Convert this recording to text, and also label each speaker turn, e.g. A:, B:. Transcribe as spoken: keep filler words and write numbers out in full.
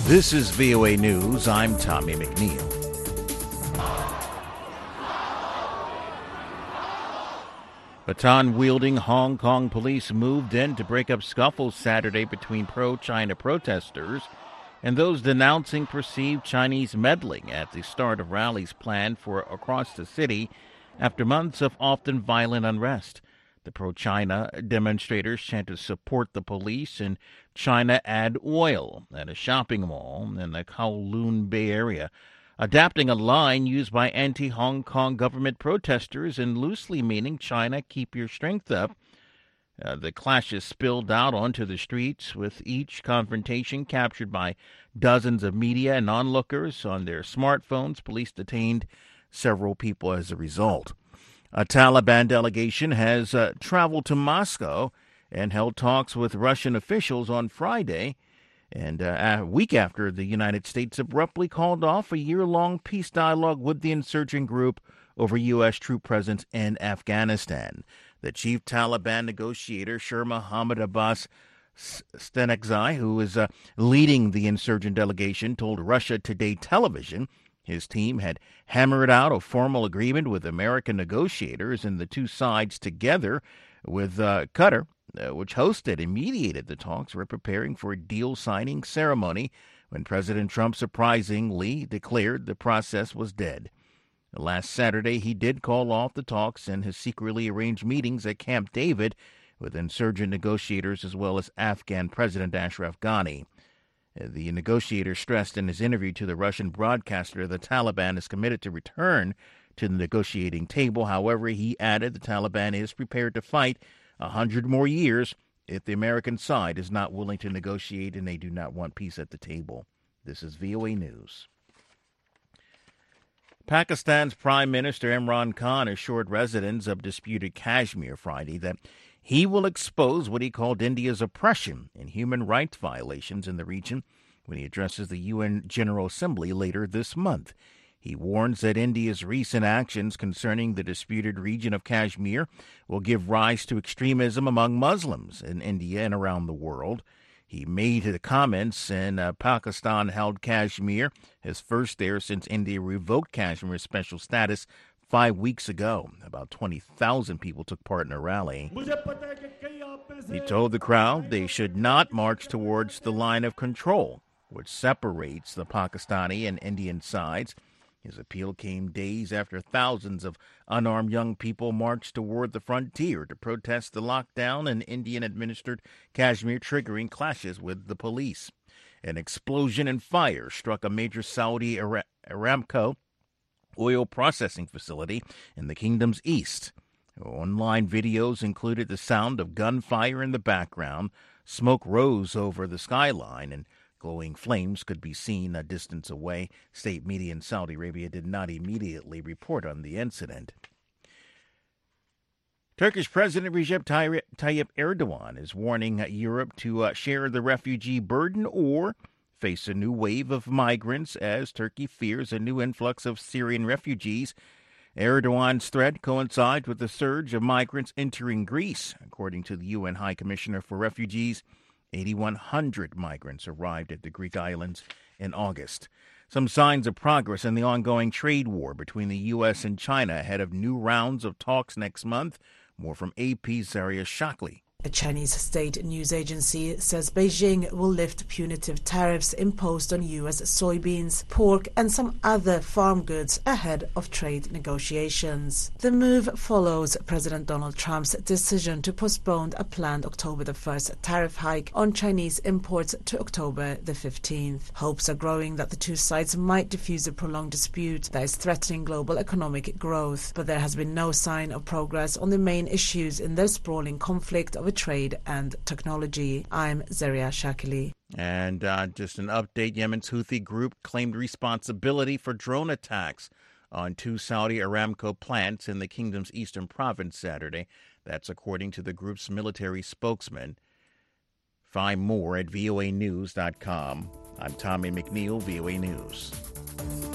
A: This is V O A News. I'm Tommy McNeil. Baton-wielding Hong Kong police moved in to break up scuffles Saturday between pro-China protesters and those denouncing perceived Chinese meddling at the start of rallies planned for across the city after months of often violent unrest. The pro-China demonstrators chanted support the police and China add oil at a shopping mall in the Kowloon Bay Area, adapting a line used by anti-Hong Kong government protesters and loosely meaning China keep your strength up. Uh, the clashes spilled out onto the streets, with each confrontation captured by dozens of media and onlookers on their smartphones. Police detained several people as a result. A Taliban delegation has uh, traveled to Moscow and held talks with Russian officials on Friday, and uh, a week after the United States abruptly called off a year-long peace dialogue with the insurgent group over U S troop presence in Afghanistan. The chief Taliban negotiator, Sher Mohammad Abbas Stanekzai, who is uh, leading the insurgent delegation, told Russia Today television his team had hammered out a formal agreement with American negotiators, and the two sides, together with uh, Qatar, uh, which hosted and mediated the talks, were preparing for a deal-signing ceremony when President Trump surprisingly declared the process was dead. Last Saturday, he did call off the talks and his secretly arranged meetings at Camp David with insurgent negotiators as well as Afghan President Ashraf Ghani. The negotiator stressed in his interview to the Russian broadcaster the Taliban is committed to return to the negotiating table. However, he added the Taliban is prepared to fight a hundred more years if the American side is not willing to negotiate and they do not want peace at the table. This is V O A News. Pakistan's Prime Minister Imran Khan assured residents of disputed Kashmir Friday that he will expose what he called India's oppression and human rights violations in the region when he addresses the U N General Assembly later this month. He warns that India's recent actions concerning the disputed region of Kashmir will give rise to extremism among Muslims in India and around the world. He made the comments in uh, Pakistan-held Kashmir, his first there since India revoked Kashmir's special status five weeks ago. About twenty thousand people took part in a rally. He told the crowd they should not march towards the line of control, which separates the Pakistani and Indian sides. His appeal came days after thousands of unarmed young people marched toward the frontier to protest the lockdown in Indian-administered Kashmir, triggering clashes with the police. An explosion and fire struck a major Saudi Aramco oil processing facility in the kingdom's east. Online videos included the sound of gunfire in the background. Smoke rose over the skyline, and glowing flames could be seen a distance away. State media in Saudi Arabia did not immediately report on the incident. Turkish President Recep Tayyip Erdogan is warning Europe to uh, share the refugee burden or face a new wave of migrants as Turkey fears a new influx of Syrian refugees. Erdogan's threat coincides with the surge of migrants entering Greece. According to the U N High Commissioner for Refugees, eighty-one hundred migrants arrived at the Greek islands in August. Some signs of progress in the ongoing trade war between the U S and China ahead of new rounds of talks next month. More from A P's Zaria Shockley.
B: A Chinese state news agency says Beijing will lift punitive tariffs imposed on U S soybeans, pork and some other farm goods ahead of trade negotiations. The move follows President Donald Trump's decision to postpone a planned October the first tariff hike on Chinese imports to October the fifteenth. Hopes are growing that the two sides might defuse a prolonged dispute that is threatening global economic growth, but there has been no sign of progress on the main issues in their sprawling conflict over trade and technology. I'm Zaria Shakili.
A: And uh, just an update, Yemen's Houthi group claimed responsibility for drone attacks on two Saudi Aramco plants in the kingdom's eastern province Saturday. That's according to the group's military spokesman. Find more at V O A news dot com. I'm Tommy McNeil, V O A News.